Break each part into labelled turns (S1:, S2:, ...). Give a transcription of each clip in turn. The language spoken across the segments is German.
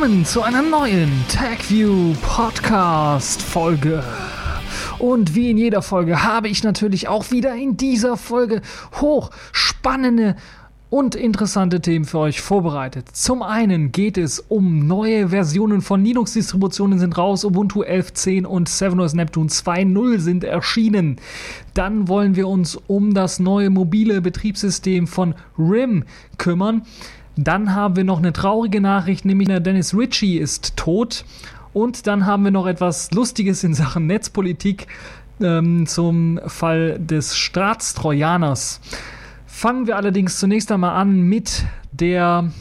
S1: willkommen zu einer neuen TechView Podcast Folge. Und wie in jeder Folge habe ich natürlich auch wieder in dieser Folge hochspannende und interessante Themen für euch vorbereitet. Zum einen geht es um neue Versionen von Linux-Distributionen sind raus. Ubuntu 11.10 und 7OS Neptune 2.0 sind erschienen. Dann wollen wir uns um das neue mobile Betriebssystem von RIM kümmern. Dann haben wir noch eine traurige Nachricht, nämlich Dennis Ritchie ist tot. Und dann haben wir noch etwas Lustiges in Sachen Netzpolitik zum Fall des Staatstrojaners. Fangen wir allerdings zunächst einmal an mit dem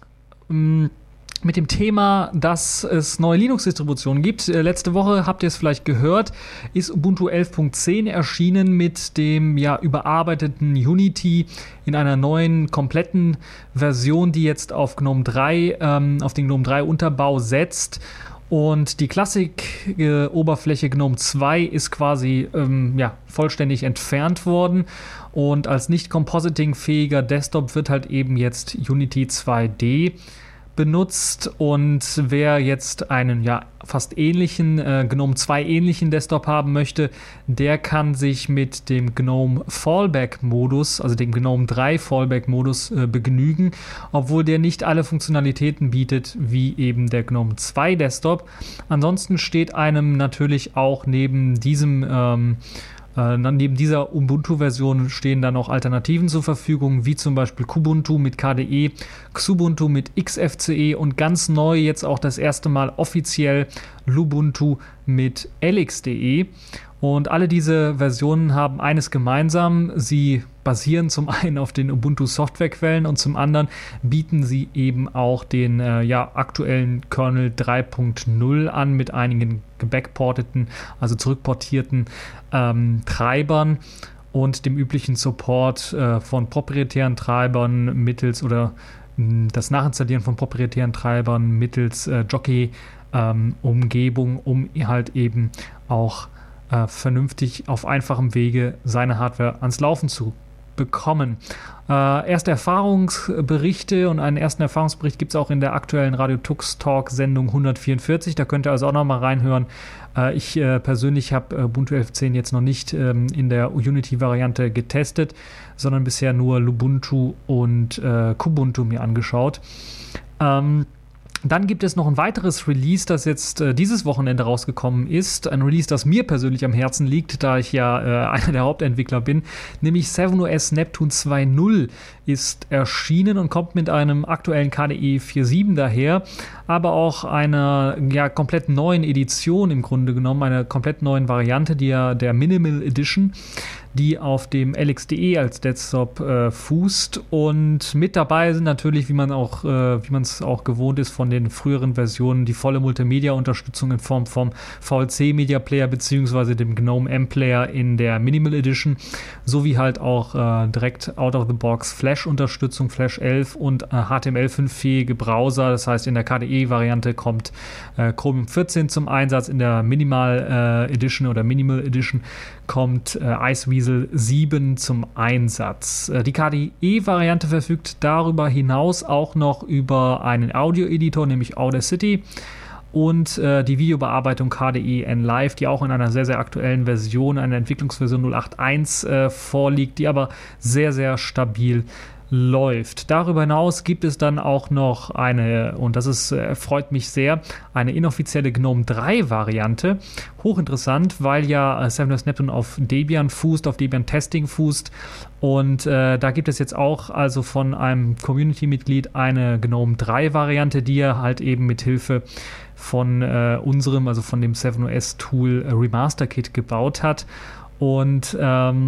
S1: Thema, dass es neue Linux-Distributionen gibt. Letzte Woche, habt ihr es vielleicht gehört, ist Ubuntu 11.10 erschienen mit dem überarbeiteten Unity in einer neuen, kompletten Version, die jetzt auf GNOME 3, auf den GNOME 3 Unterbau setzt. Und die Classic-Oberfläche GNOME 2 ist quasi vollständig entfernt worden. Und als nicht compositing-fähiger Desktop wird halt eben jetzt Unity 2D benutzt. Und wer jetzt einen fast ähnlichen, GNOME 2 ähnlichen Desktop haben möchte, der kann sich mit dem GNOME Fallback-Modus, also dem GNOME 3 Fallback-Modus begnügen, obwohl der nicht alle Funktionalitäten bietet, wie eben der GNOME 2 Desktop. Ansonsten steht einem natürlich auch neben dieser Ubuntu-Version stehen dann noch Alternativen zur Verfügung, wie zum Beispiel Kubuntu mit KDE, Xubuntu mit XFCE und ganz neu jetzt auch das erste Mal offiziell Lubuntu mit LXDE. Und alle diese Versionen haben eines gemeinsam: sie basieren zum einen auf den Ubuntu-Softwarequellen und zum anderen bieten sie eben auch den aktuellen Kernel 3.0 an mit einigen gebackporteten, also zurückportierten Treibern und dem üblichen Support von proprietären Treibern mittels oder das Nachinstallieren von proprietären Treibern mittels Jockey-Umgebung, um halt eben auch vernünftig auf einfachem Wege seine Hardware ans Laufen zu bekommen. Erste Erfahrungsberichte und einen ersten Erfahrungsbericht gibt es auch in der aktuellen Radio Tux Talk Sendung 144. Da könnt ihr also auch noch mal reinhören. Ich persönlich habe Ubuntu 11.10 jetzt noch nicht in der Unity-Variante getestet, sondern bisher nur Lubuntu und Kubuntu mir angeschaut. Dann gibt es noch ein weiteres Release, das jetzt dieses Wochenende rausgekommen ist. Ein Release, das mir persönlich am Herzen liegt, da ich einer der Hauptentwickler bin. Nämlich 7OS Neptune 2.0 ist erschienen und kommt mit einem aktuellen KDE 4.7 daher, aber auch einer komplett neuen Edition im Grunde genommen, einer komplett neuen Variante, der Minimal Edition, die auf dem LXDE als Desktop fußt. Und mit dabei sind natürlich, wie man es auch gewohnt ist von den früheren Versionen, die volle Multimedia-Unterstützung in Form vom VLC Media Player bzw. dem GNOME M-Player in der Minimal Edition, sowie halt auch direkt out of the box Flash-Unterstützung, Flash 11 und HTML5-fähige Browser. Das heißt, in der KDE-Variante kommt Chromium 14 zum Einsatz, in der Minimal Edition oder Minimal Edition kommt Iceweasel 7 zum Einsatz. Die KDE-Variante verfügt darüber hinaus auch noch über einen Audio-Editor, nämlich Audacity, und die Videobearbeitung KDE NLive, die auch in einer sehr, sehr aktuellen Version, einer Entwicklungsversion 0.8.1 vorliegt, die aber sehr, sehr stabil läuft. Darüber hinaus gibt es dann auch noch freut mich sehr, eine inoffizielle GNOME 3 Variante. Hochinteressant, weil 7OS Neptune auf Debian fußt, auf Debian Testing fußt, und da gibt es jetzt auch also von einem Community-Mitglied eine GNOME 3 Variante, die er halt eben mit Hilfe von von dem 7OS Tool Remaster Kit gebaut hat. Und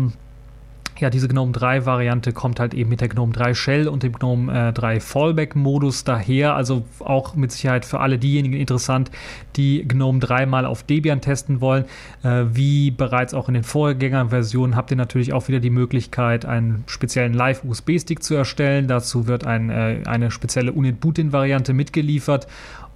S1: diese GNOME 3 Variante kommt halt eben mit der GNOME 3 Shell und dem GNOME 3 Fallback Modus daher, also auch mit Sicherheit für alle diejenigen interessant, die GNOME 3 mal auf Debian testen wollen. Wie bereits auch in den Vorgängerversionen habt ihr natürlich auch wieder die Möglichkeit, einen speziellen Live-USB-Stick zu erstellen. Dazu wird eine spezielle Unit-Bootin-Variante mitgeliefert.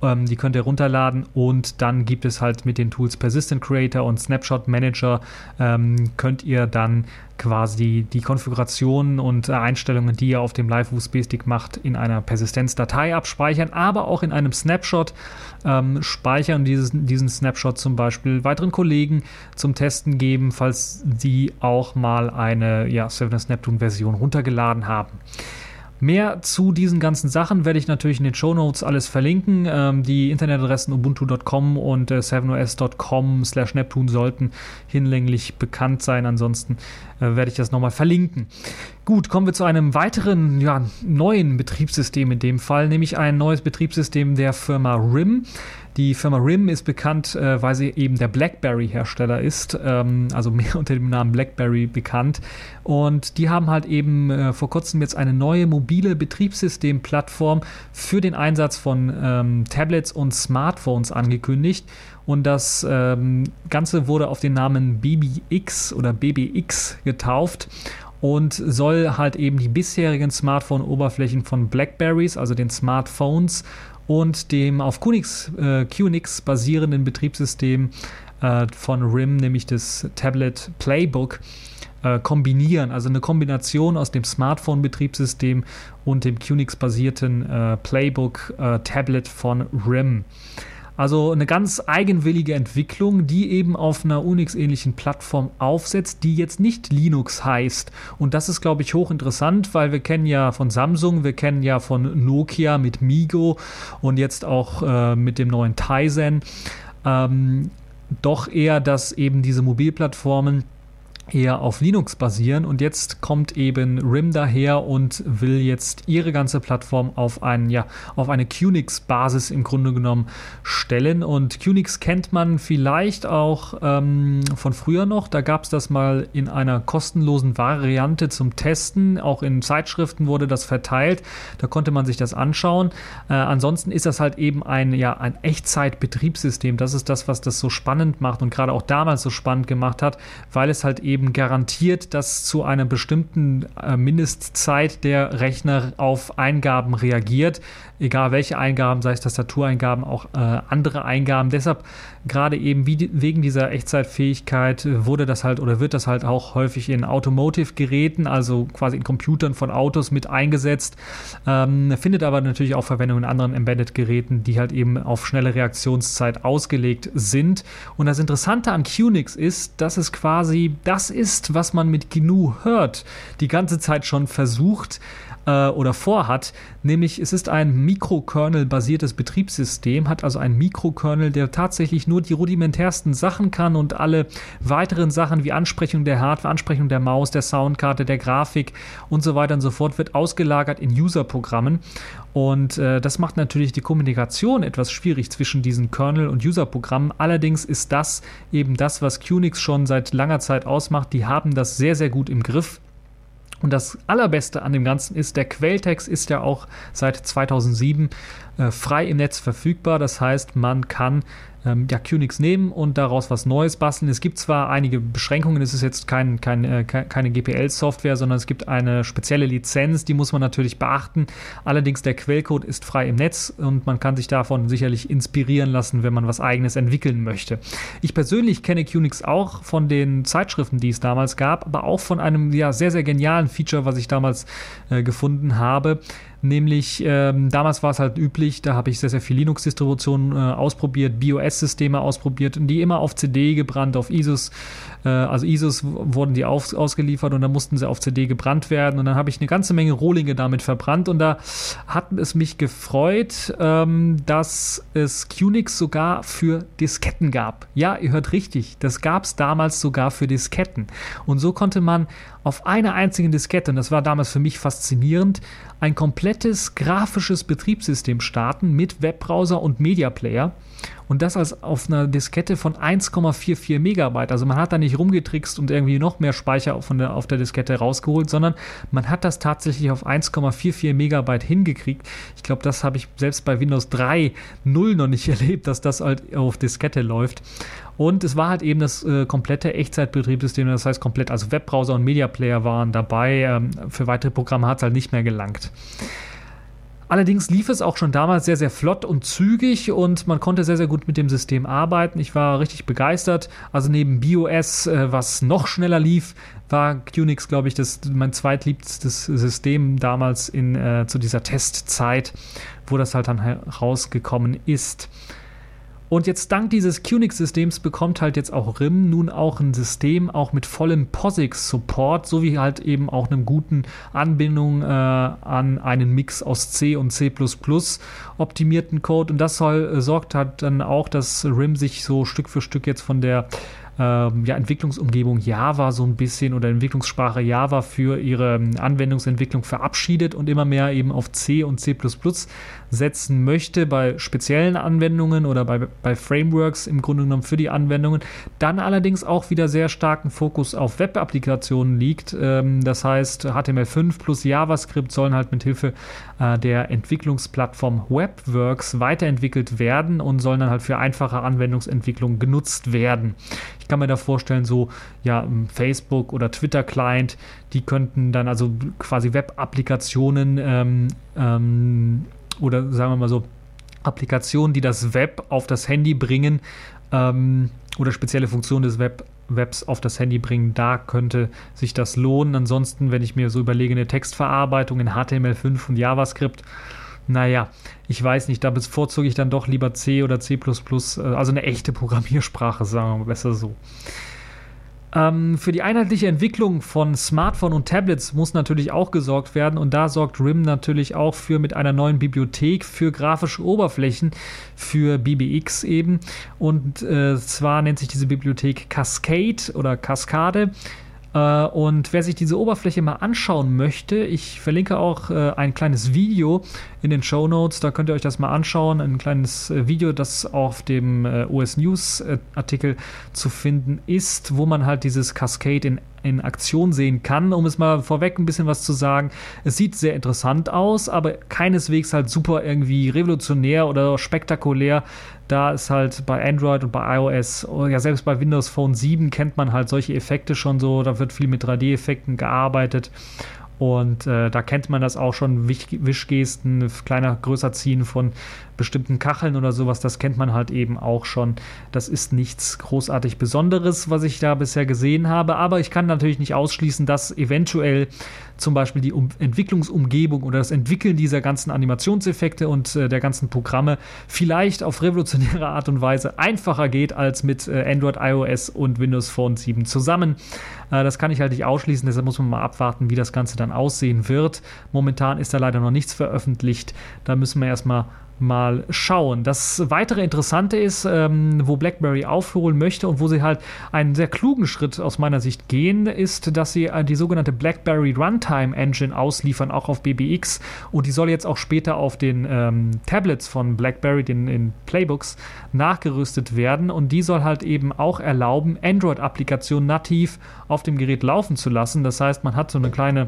S1: Die könnt ihr runterladen und dann gibt es halt mit den Tools Persistent Creator und Snapshot Manager könnt ihr dann quasi die Konfigurationen und Einstellungen, die ihr auf dem Live-USB-Stick macht, in einer Persistenzdatei abspeichern, aber auch in einem Snapshot speichern, diesen Snapshot zum Beispiel weiteren Kollegen zum Testen geben, falls die auch mal eine 7S Neptune-Version runtergeladen haben. Mehr zu diesen ganzen Sachen werde ich natürlich in den Shownotes alles verlinken. Die Internetadressen ubuntu.com und 7os.com/Neptune sollten hinlänglich bekannt sein. Ansonsten werde ich das nochmal verlinken. Gut, kommen wir zu einem weiteren neuen Betriebssystem in dem Fall, nämlich ein neues Betriebssystem der Firma RIM. Die Firma RIM ist bekannt, weil sie eben der BlackBerry-Hersteller ist, also mehr unter dem Namen BlackBerry bekannt. Und die haben halt eben vor kurzem jetzt eine neue mobile Betriebssystemplattform für den Einsatz von Tablets und Smartphones angekündigt. Und das Ganze wurde auf den Namen BBX oder BBX getauft und soll halt eben die bisherigen Smartphone-Oberflächen von Blackberries, also den Smartphones, und dem auf QNX basierenden Betriebssystem von RIM, nämlich das Tablet Playbook, kombinieren. Also eine Kombination aus dem Smartphone-Betriebssystem und dem QNX-basierten Playbook-Tablet von RIM. Also eine ganz eigenwillige Entwicklung, die eben auf einer Unix-ähnlichen Plattform aufsetzt, die jetzt nicht Linux heißt. Und das ist, glaube ich, hochinteressant, weil wir kennen ja von Samsung, wir kennen ja von Nokia mit Migo und jetzt auch mit dem neuen Tizen doch eher, dass eben diese Mobilplattformen eher auf Linux basieren, und jetzt kommt eben RIM daher und will jetzt ihre ganze Plattform auf eine QNX-Basis im Grunde genommen stellen. Und QNX kennt man vielleicht auch von früher noch, da gab es das mal in einer kostenlosen Variante zum Testen, auch in Zeitschriften wurde das verteilt, da konnte man sich das anschauen. Ansonsten ist das halt eben ein Echtzeit-Betriebssystem, das ist das, was das so spannend macht und gerade auch damals so spannend gemacht hat, weil es halt eben garantiert, dass zu einer bestimmten Mindestzeit der Rechner auf Eingaben reagiert, egal welche Eingaben, sei es Tastatureingaben, auch andere Eingaben. Deshalb gerade eben wegen dieser Echtzeitfähigkeit wird das halt auch häufig in Automotive-Geräten, also quasi in Computern von Autos mit eingesetzt, findet aber natürlich auch Verwendung in anderen Embedded-Geräten, die halt eben auf schnelle Reaktionszeit ausgelegt sind. Und das Interessante an QNX ist, dass es quasi das ist, was man mit GNU hört, die ganze Zeit schon versucht oder vorhat, nämlich es ist ein Mikrokernel-basiertes Betriebssystem, hat also einen Mikrokernel, der tatsächlich nur die rudimentärsten Sachen kann, und alle weiteren Sachen wie Ansprechung der Hardware, Ansprechung der Maus, der Soundkarte, der Grafik und so weiter und so fort wird ausgelagert in User-Programmen. Und das macht natürlich die Kommunikation etwas schwierig zwischen diesen Kernel- und User-Programmen. Allerdings ist das eben das, was QNX schon seit langer Zeit ausmacht. Die haben das sehr, sehr gut im Griff. Und das Allerbeste an dem Ganzen ist, der Quelltext ist ja auch seit 2007 frei im Netz verfügbar. Das heißt, man kann QNX nehmen und daraus was Neues basteln. Es gibt zwar einige Beschränkungen, es ist jetzt keine GPL-Software, sondern es gibt eine spezielle Lizenz, die muss man natürlich beachten. Allerdings der Quellcode ist frei im Netz und man kann sich davon sicherlich inspirieren lassen, wenn man was Eigenes entwickeln möchte. Ich persönlich kenne QNX auch von den Zeitschriften, die es damals gab, aber auch von einem sehr, sehr genialen Feature, was ich damals gefunden habe. Nämlich, damals war es halt üblich, da habe ich sehr, sehr viel Linux-Distributionen ausprobiert, BIOS-Systeme ausprobiert, und die immer auf CD gebrannt, auf ISOs. Also ISOs wurden die ausgeliefert und dann mussten sie auf CD gebrannt werden. Und dann habe ich eine ganze Menge Rohlinge damit verbrannt. Und da hat es mich gefreut, dass es QNX sogar für Disketten gab. Ja, ihr hört richtig, das gab es damals sogar für Disketten. Und so konnte man auf einer einzigen Diskette, und das war damals für mich faszinierend, ein komplettes grafisches Betriebssystem starten mit Webbrowser und Media Player. Und das auf einer Diskette von 1,44 Megabyte. Also man hat da nicht rumgetrickst und irgendwie noch mehr Speicher auf der Diskette rausgeholt, sondern man hat das tatsächlich auf 1,44 Megabyte hingekriegt. Ich glaube, das habe ich selbst bei Windows 3.0 noch nicht erlebt, dass das halt auf Diskette läuft. Und es war halt eben das komplette Echtzeitbetriebssystem, das heißt komplett, also Webbrowser und Media Player waren dabei. Für weitere Programme hat es halt nicht mehr gelangt. Allerdings lief es auch schon damals sehr, sehr flott und zügig und man konnte sehr, sehr gut mit dem System arbeiten. Ich war richtig begeistert. Also neben BeOS, was noch schneller lief, war QNX, glaube ich, mein zweitliebstes System damals zu dieser Testzeit, wo das halt dann rausgekommen ist. Und jetzt dank dieses QNX-Systems bekommt halt jetzt auch RIM nun auch ein System, auch mit vollem POSIX-Support, sowie halt eben auch einem guten Anbindung an einen Mix aus C und C++ optimierten Code. Und das sorgt halt dann auch, dass RIM sich so Stück für Stück jetzt von der Entwicklungsumgebung Java so ein bisschen oder Entwicklungssprache Java für ihre Anwendungsentwicklung verabschiedet und immer mehr eben auf C und C++ setzen möchte bei speziellen Anwendungen oder bei Frameworks im Grunde genommen für die Anwendungen. Dann allerdings auch wieder sehr starken Fokus auf Web-Applikationen liegt. Das heißt, HTML5 plus JavaScript sollen halt mit Hilfe der Entwicklungsplattform Webworks weiterentwickelt werden und sollen dann halt für einfache Anwendungsentwicklung genutzt werden. Ich kann mir da vorstellen, Facebook oder Twitter-Client, die könnten dann also quasi Web-Applikationen oder sagen wir mal so Applikationen, die das Web auf das Handy bringen oder spezielle Funktionen des Webs auf das Handy bringen, da könnte sich das lohnen. Ansonsten, wenn ich mir so überlege, eine Textverarbeitung in HTML5 und JavaScript, naja, ich weiß nicht, da bevorzuge ich dann doch lieber C oder C++, also eine echte Programmiersprache, sagen wir mal besser so. Für die einheitliche Entwicklung von Smartphone und Tablets muss natürlich auch gesorgt werden und da sorgt RIM natürlich auch mit einer neuen Bibliothek für grafische Oberflächen für BBX eben und zwar nennt sich diese Bibliothek Cascade oder Cascade. Und wer sich diese Oberfläche mal anschauen möchte, ich verlinke auch ein kleines Video in den Shownotes, da könnt ihr euch das mal anschauen, ein kleines Video, das auf dem OS News Artikel zu finden ist, wo man halt dieses Cascade in Aktion sehen kann, um es mal vorweg ein bisschen was zu sagen. Es sieht sehr interessant aus, aber keineswegs halt super irgendwie revolutionär oder spektakulär. Da ist halt bei Android und bei iOS, ja selbst bei Windows Phone 7 kennt man halt solche Effekte schon so, da wird viel mit 3D-Effekten gearbeitet. Und da kennt man das auch schon, Wischgesten, kleiner, größer ziehen von bestimmten Kacheln oder sowas, das kennt man halt eben auch schon. Das ist nichts großartig Besonderes, was ich da bisher gesehen habe, aber ich kann natürlich nicht ausschließen, dass eventuell zum Beispiel die Entwicklungsumgebung oder das Entwickeln dieser ganzen Animationseffekte und der ganzen Programme vielleicht auf revolutionäre Art und Weise einfacher geht als mit Android, iOS und Windows Phone 7 zusammen. Das kann ich halt nicht ausschließen, deshalb muss man mal abwarten, wie das Ganze dann aussehen wird. Momentan ist da leider noch nichts veröffentlicht, da müssen wir erstmal mal schauen. Das weitere Interessante ist, wo BlackBerry aufholen möchte und wo sie halt einen sehr klugen Schritt aus meiner Sicht gehen, ist, dass sie die sogenannte BlackBerry Runtime Engine ausliefern, auch auf BBX, und die soll jetzt auch später auf den Tablets von BlackBerry, den Playbooks, nachgerüstet werden und die soll halt eben auch erlauben, Android-Applikationen nativ auf dem Gerät laufen zu lassen. Das heißt, man hat so eine kleine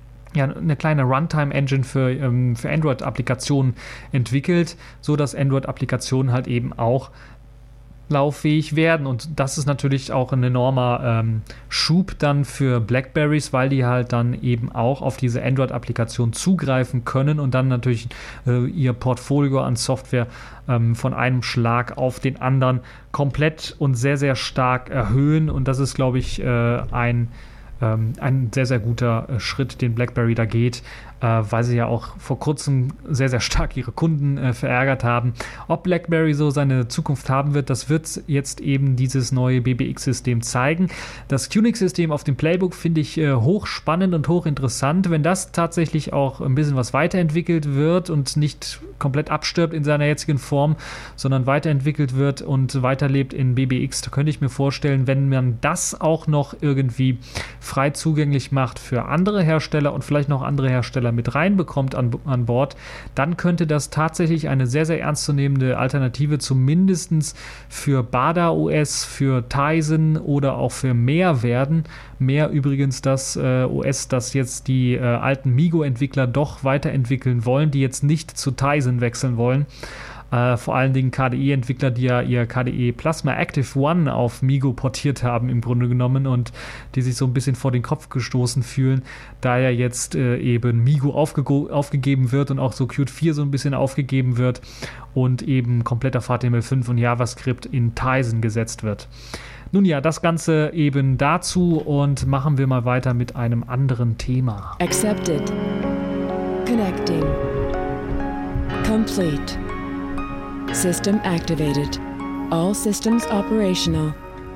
S1: Runtime-Engine für Android-Applikationen entwickelt, so dass Android-Applikationen halt eben auch lauffähig werden. Und das ist natürlich auch ein enormer Schub dann für Blackberries, weil die halt dann eben auch auf diese Android-Applikation zugreifen können und dann natürlich ihr Portfolio an Software von einem Schlag auf den anderen komplett und sehr, sehr stark erhöhen. Und das ist, glaube ich, ein sehr, sehr guter Schritt, den BlackBerry da geht, weil sie ja auch vor kurzem sehr, sehr stark ihre Kunden verärgert haben. Ob BlackBerry so seine Zukunft haben wird, das wird jetzt eben dieses neue BBX-System zeigen. Das QNX-System auf dem Playbook finde ich hochspannend und hochinteressant. Wenn das tatsächlich auch ein bisschen was weiterentwickelt wird und nicht komplett abstirbt in seiner jetzigen Form, sondern weiterentwickelt wird und weiterlebt in BBX, da könnte ich mir vorstellen, wenn man das auch noch irgendwie frei zugänglich macht für andere Hersteller und vielleicht noch andere Hersteller mit reinbekommt an Bord, dann könnte das tatsächlich eine sehr, sehr ernstzunehmende Alternative zumindest für Bada OS, für Tizen oder auch für Mehr werden. Mehr übrigens das OS, das jetzt die alten Migo-Entwickler doch weiterentwickeln wollen, die jetzt nicht zu Tizen wechseln wollen. Vor allen Dingen KDE-Entwickler, die ja ihr KDE Plasma Active One auf MeeGo portiert haben im Grunde genommen und die sich so ein bisschen vor den Kopf gestoßen fühlen, da ja jetzt eben MeeGo aufgegeben wird und auch so Qt 4 so ein bisschen aufgegeben wird und eben komplett auf HTML5 und JavaScript in Tizen gesetzt wird. Nun ja, das Ganze eben dazu und machen wir mal weiter mit einem anderen Thema.
S2: Accepted. Connecting. Complete. System activated. All systems operational.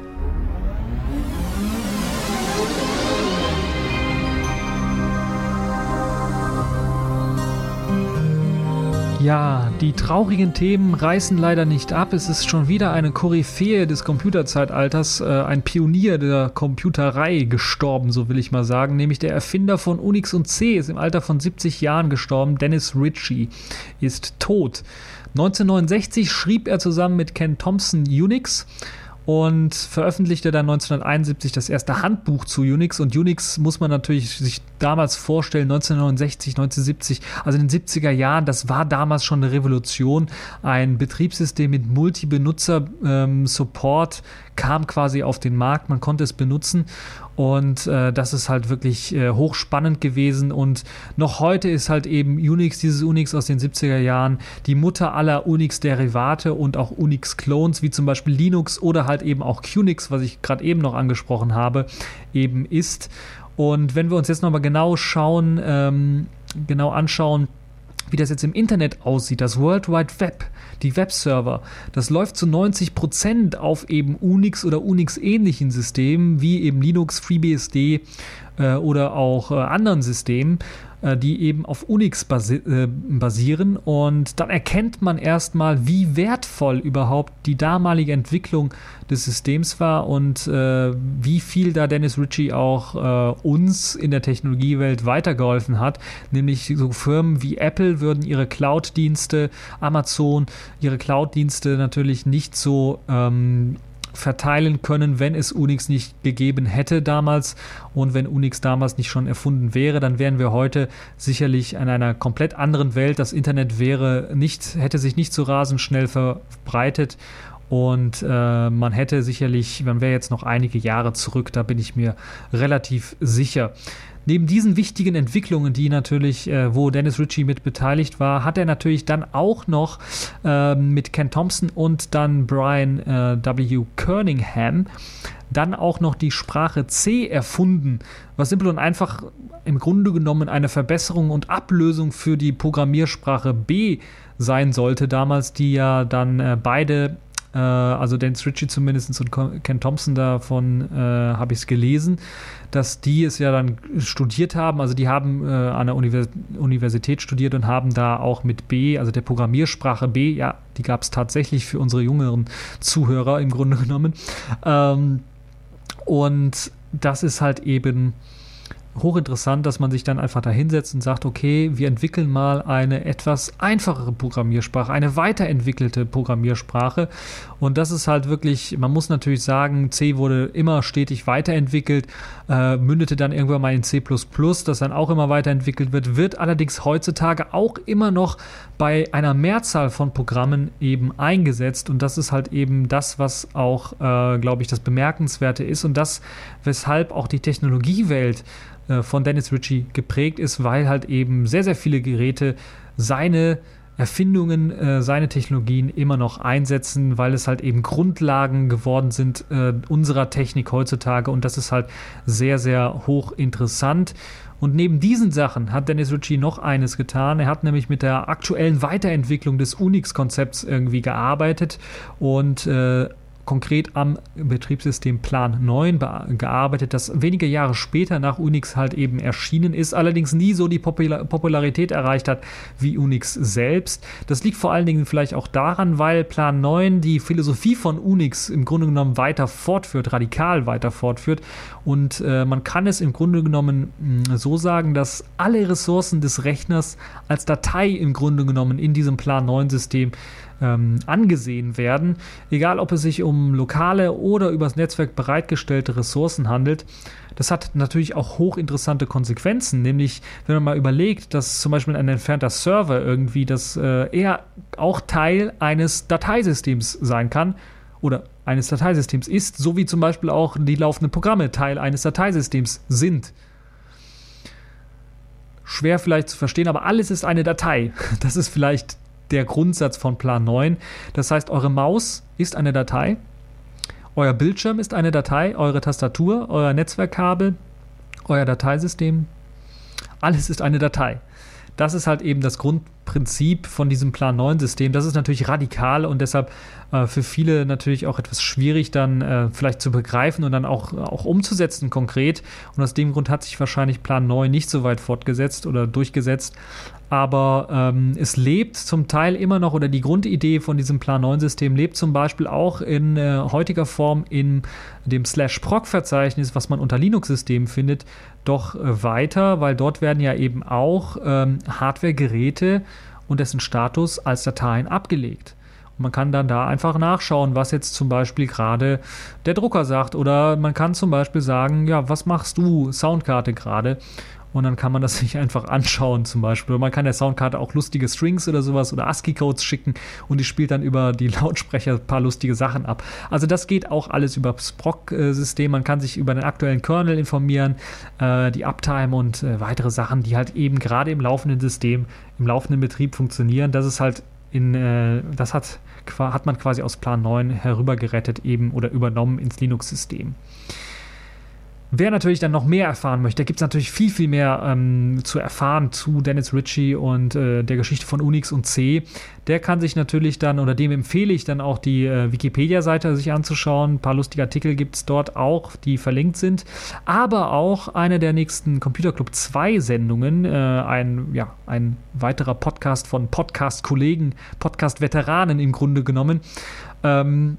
S1: Ja, die traurigen Themen reißen leider nicht ab. Es ist schon wieder eine Koryphäe des Computerzeitalters, ein Pionier der Computerei gestorben, so will ich mal sagen. Nämlich der Erfinder von Unix und C ist im Alter von 70 Jahren gestorben. Dennis Ritchie ist tot. 1969 schrieb er zusammen mit Ken Thompson Unix und veröffentlichte dann 1971 das erste Handbuch zu Unix. Und Unix muss man natürlich sich damals vorstellen, 1969, 1970, also in den 70er Jahren, das war damals schon eine Revolution. Ein Betriebssystem mit Multi-Benutzer-Support kam quasi auf den Markt, man konnte es benutzen und das ist halt wirklich hochspannend gewesen und noch heute ist halt eben Unix, dieses Unix aus den 70er Jahren, die Mutter aller Unix-Derivate und auch Unix-Clones, wie zum Beispiel Linux oder halt eben auch QNX, was ich gerade eben noch angesprochen habe, eben ist. Und wenn wir uns jetzt nochmal genau anschauen, wie das jetzt im Internet aussieht, das World Wide Web, die Webserver, das läuft zu 90% auf eben Unix oder Unix-ähnlichen Systemen, wie eben Linux, FreeBSD oder auch anderen Systemen, die eben auf Unix basieren. Und dann erkennt man erstmal, wie wertvoll überhaupt die damalige Entwicklung des Systems war und wie viel da Dennis Ritchie auch uns in der Technologiewelt weitergeholfen hat. Nämlich so Firmen wie Apple würden ihre Cloud-Dienste, Amazon, ihre Cloud-Dienste natürlich nicht so verteilen können, wenn es Unix nicht gegeben hätte damals und wenn Unix damals nicht schon erfunden wäre, dann wären wir heute sicherlich in einer komplett anderen Welt. Das Internet hätte sich nicht so rasend schnell verbreitet und man wäre jetzt noch einige Jahre zurück, da bin ich mir relativ sicher. Neben diesen wichtigen Entwicklungen, die natürlich, wo Dennis Ritchie mit beteiligt war, hat er natürlich dann auch noch mit Ken Thompson und dann Brian W. Kernighan dann auch noch die Sprache C erfunden, was simpel und einfach im Grunde genommen eine Verbesserung und Ablösung für die Programmiersprache B sein sollte damals, die ja dann beide also Dennis Ritchie zumindest und Ken Thompson, davon habe ich es gelesen, dass die es ja dann studiert haben, also die haben an der Universität studiert und haben da auch mit B, also der Programmiersprache B, ja, die gab es tatsächlich für unsere jüngeren Zuhörer im Grunde genommen. Und das ist halt eben hochinteressant, dass man sich dann einfach da hinsetzt und sagt, okay, wir entwickeln mal eine etwas einfachere Programmiersprache, eine weiterentwickelte Programmiersprache und das ist halt wirklich, man muss natürlich sagen, C wurde immer stetig weiterentwickelt, mündete dann irgendwann mal in C++, das dann auch immer weiterentwickelt wird allerdings heutzutage auch immer noch bei einer Mehrzahl von Programmen eben eingesetzt und das ist halt eben das, was auch, glaube ich, das Bemerkenswerte ist und das, weshalb auch die Technologiewelt von Dennis Ritchie geprägt ist, weil halt eben sehr, sehr viele Geräte seine Erfindungen, seine Technologien immer noch einsetzen, weil es halt eben Grundlagen geworden sind unserer Technik heutzutage und das ist halt sehr, sehr hochinteressant. Und neben diesen Sachen hat Dennis Ritchie noch eines getan. Er hat nämlich mit der aktuellen Weiterentwicklung des Unix-Konzepts irgendwie gearbeitet und konkret am Betriebssystem Plan 9 gearbeitet, das wenige Jahre später nach Unix halt eben erschienen ist, allerdings nie so die Popularität erreicht hat wie Unix selbst. Das liegt vor allen Dingen vielleicht auch daran, weil Plan 9 die Philosophie von Unix im Grunde genommen radikal weiter fortführt und man kann es im Grunde genommen so sagen, dass alle Ressourcen des Rechners als Datei im Grunde genommen in diesem Plan 9 System angesehen werden, egal ob es sich um lokale oder übers Netzwerk bereitgestellte Ressourcen handelt. Das hat natürlich auch hochinteressante Konsequenzen, nämlich wenn man mal überlegt, dass zum Beispiel ein entfernter Server irgendwie eher auch Teil eines Dateisystems sein kann oder eines Dateisystems ist, so wie zum Beispiel auch die laufenden Programme Teil eines Dateisystems sind. Schwer vielleicht zu verstehen, aber alles ist eine Datei. Das ist vielleicht der Grundsatz von Plan 9. Das heißt, eure Maus ist eine Datei, euer Bildschirm ist eine Datei, eure Tastatur, euer Netzwerkkabel, euer Dateisystem, alles ist eine Datei. Das ist halt eben das Grundprinzip von diesem Plan 9 System. Das ist natürlich radikal und deshalb für viele natürlich auch etwas schwierig dann vielleicht zu begreifen und dann auch umzusetzen konkret. Und aus dem Grund hat sich wahrscheinlich Plan 9 nicht so weit fortgesetzt oder durchgesetzt. Aber es lebt zum Teil immer noch, oder die Grundidee von diesem Plan 9 System lebt zum Beispiel auch in heutiger Form in dem /proc-Verzeichnis, was man unter Linux-Systemen findet, doch weiter, weil dort werden ja eben auch Hardware-Geräte und dessen Status als Dateien abgelegt. Und man kann dann da einfach nachschauen, was jetzt zum Beispiel gerade der Drucker sagt, oder man kann zum Beispiel sagen, ja, was machst du, Soundkarte gerade? Und dann kann man das sich einfach anschauen zum Beispiel. Man kann der Soundkarte auch lustige Strings oder sowas oder ASCII-Codes schicken und die spielt dann über die Lautsprecher ein paar lustige Sachen ab. Also das geht auch alles über das PROC-System. Man kann sich über den aktuellen Kernel informieren, die Uptime und weitere Sachen, die halt eben gerade im laufenden System, im laufenden Betrieb funktionieren. Das ist halt das hat man quasi aus Plan 9 herübergerettet eben oder übernommen ins Linux-System. Wer natürlich dann noch mehr erfahren möchte, da gibt es natürlich viel, viel mehr zu erfahren zu Dennis Ritchie und der Geschichte von Unix und C. Der kann sich natürlich dann, oder dem empfehle ich dann auch die Wikipedia-Seite sich anzuschauen. Ein paar lustige Artikel gibt es dort auch, die verlinkt sind. Aber auch eine der nächsten Computer Club 2 Sendungen, ein weiterer Podcast von Podcast-Kollegen, Podcast-Veteranen im Grunde genommen. Also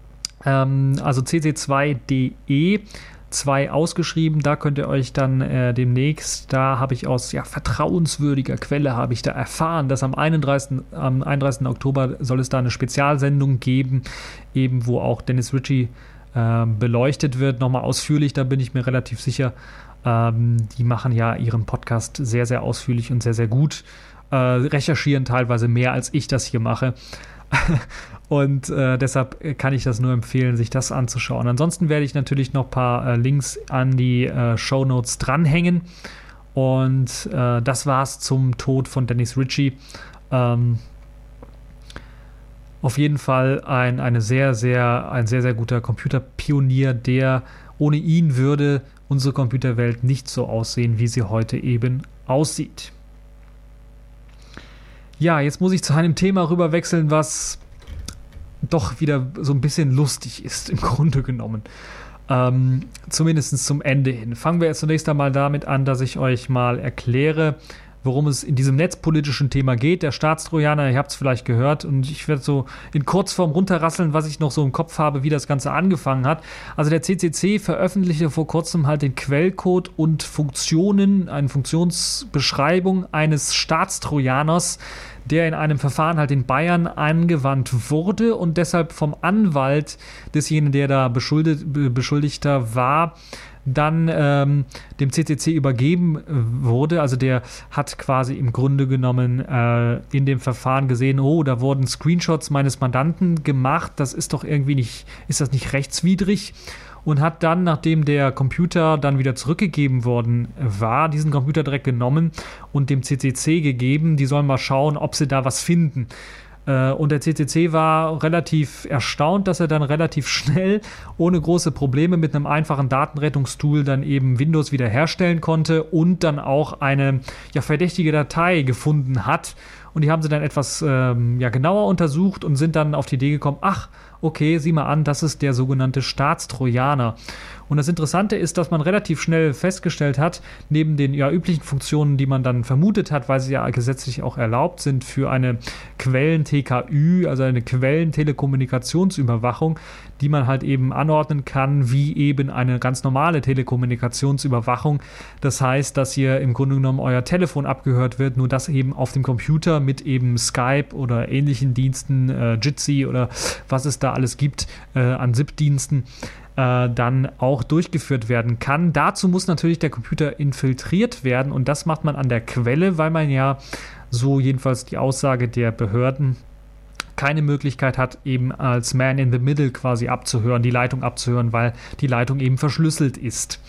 S1: cc2.de 2 ausgeschrieben, da könnt ihr euch dann demnächst, da habe ich aus vertrauenswürdiger Quelle habe ich da erfahren, dass am 31. Oktober soll es da eine Spezialsendung geben, eben wo auch Dennis Ritchie beleuchtet wird, nochmal ausführlich, da bin ich mir relativ sicher. Die machen ja ihren Podcast sehr, sehr ausführlich und sehr, sehr gut, recherchieren teilweise mehr, als ich das hier mache. Und deshalb kann ich das nur empfehlen, sich das anzuschauen. Ansonsten werde ich natürlich noch ein paar Links an die Shownotes dranhängen. Und das war's zum Tod von Dennis Ritchie. Auf jeden Fall ein sehr, sehr guter Computerpionier, der ohne ihn würde unsere Computerwelt nicht so aussehen, wie sie heute eben aussieht. Ja, jetzt muss ich zu einem Thema rüberwechseln, was doch wieder so ein bisschen lustig ist, im Grunde genommen. Zumindest zum Ende hin. Fangen wir jetzt zunächst einmal damit an, dass ich euch mal erkläre, worum es in diesem netzpolitischen Thema geht. Der Staatstrojaner, ihr habt es vielleicht gehört, und ich werde so in Kurzform runterrasseln, was ich noch so im Kopf habe, wie das Ganze angefangen hat. Also der CCC veröffentlichte vor kurzem halt den Quellcode und Funktionen, eine Funktionsbeschreibung eines Staatstrojaners, der in einem Verfahren halt in Bayern angewandt wurde und deshalb vom Anwalt desjenigen, der da Beschuldigter war, dann dem CCC übergeben wurde. Also der hat quasi im Grunde genommen in dem Verfahren gesehen, oh, da wurden Screenshots meines Mandanten gemacht, das ist doch irgendwie nicht, ist das nicht rechtswidrig? Und hat dann, nachdem der Computer dann wieder zurückgegeben worden war, diesen Computer direkt genommen und dem CCC gegeben. Die sollen mal schauen, ob sie da was finden. Und der CCC war relativ erstaunt, dass er dann relativ schnell, ohne große Probleme, mit einem einfachen Datenrettungstool dann eben Windows wiederherstellen konnte und dann auch eine verdächtige Datei gefunden hat. Und die haben sie dann etwas genauer untersucht und sind dann auf die Idee gekommen, ach, okay, sieh mal an, das ist der sogenannte Staatstrojaner. Und das Interessante ist, dass man relativ schnell festgestellt hat, neben den üblichen Funktionen, die man dann vermutet hat, weil sie ja gesetzlich auch erlaubt sind für eine Quellen-TKÜ, also eine Quellentelekommunikationsüberwachung, die man halt eben anordnen kann, wie eben eine ganz normale Telekommunikationsüberwachung. Das heißt, dass hier im Grunde genommen euer Telefon abgehört wird, nur das eben auf dem Computer mit eben Skype oder ähnlichen Diensten, Jitsi oder was es da alles gibt an SIP-Diensten, dann auch durchgeführt werden kann. Dazu muss natürlich der Computer infiltriert werden und das macht man an der Quelle, weil man ja, so jedenfalls die Aussage der Behörden, keine Möglichkeit hat, eben als Man in the Middle quasi abzuhören, die Leitung abzuhören, weil die Leitung eben verschlüsselt ist.